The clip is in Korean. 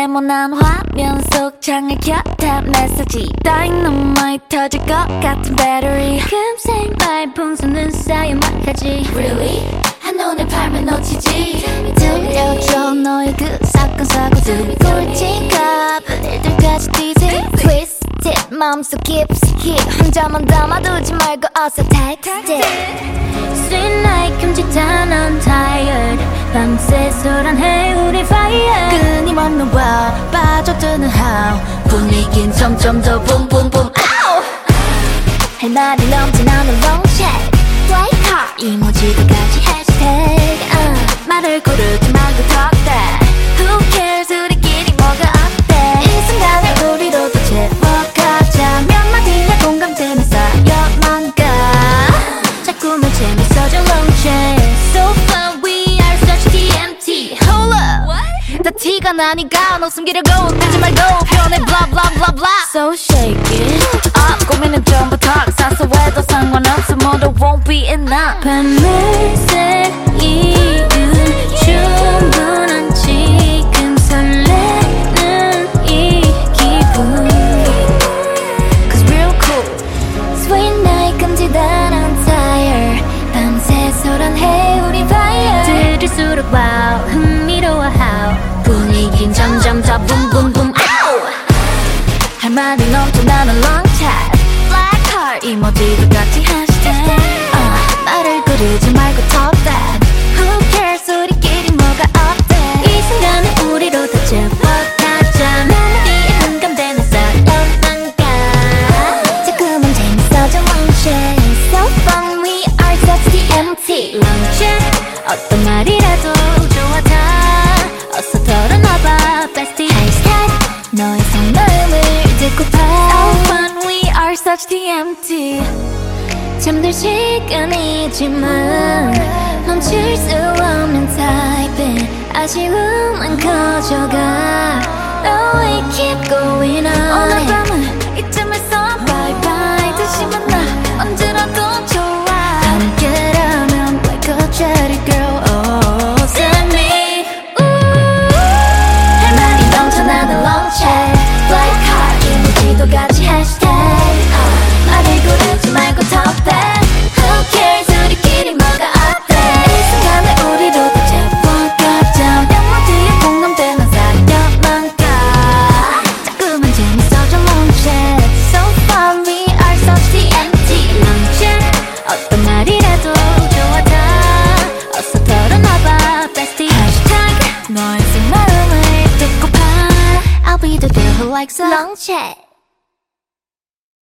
네모난 화면 속 창을 켰다 메시지 다이너마이트 터질 것 같은 배터리 금색 말풍선은 쌓여만하지 Really? 한눈에 팔면 놓치지 들려줘 너의 그 사건 사고들 꿀팁과 일들까지 뒤지 Twisted 마음속 깊숙이 혼자만 담아두지 말고 어서 text it Sweet night 금지탄 I'm tired 밤새 소란해 우리 fire 끊임없는 wow 빠져드는 how 분위긴 점점 더 boom 할 말이 넘쳐나는 long chat Play hard 이모지도까지 hashtag 말을 고르지 말고 talk that Who cares 우리끼리 뭐가 어때 이 순간을 우리로 더 채워가자 몇 마디에 공감되는 쌓여만 가 자꾸만 재밌어져 long chat So fun we are such DMT Hold up 다 티가 나니까 너 숨기려고 하지 말고 표현해 blah blah blah blah So shake it up 고민은 전부 talk 사소해도 상관없어 모두 won't be enough 밤을 새 이유는 충분한 지금 설레는 이 기분 Cause real cool Sweet night 금지단 I'm tired 밤새 소란해 우리 fire 들을수록 wow 흥미로워 how 분위긴 점점 더 boom boom boom 할 말이 넘쳐나는 long chat Black heart 이모지도 같이 hashtag 말을 고르지 말고 talk that Who cares 우리끼리 뭐가 어때 이 순간을 우리로 다 채워가자 멜로디에 공감되는 쌓여만 가 자꾸만 재밌어져 long chat So fun we are such DMT long chat 어떤 말이라도 좋아 다 어서 털어놔봐 bestie hashtag 너의 속마음을 듣고파 So fun we are such DMT 잠들 시간이지만 멈출 수 없는 타입인 아쉬움만 커져가 No we keep going on 오늘 밤은 이쯤에서 bye bye 다시 만나 언제라도 좋아 함께라면 like a cherry girl oh send me 할 말이 넘쳐나는 long chat Black heart 이모지도 같이 hashtag 말을 고르지 말고 talk that Who cares 우리끼리 뭐가 어때 이 순간을 우리로 다 채워가자 몇 마디에 공감되는 쌓여만 가 자꾸만 재밌어져 long chat So fun we are such DMT long chat 어떤 말이라도 좋아 다 어서 털어놔봐 bestie hashtag 너의 속마음을 듣고파 I'll be the girl who likes a long chat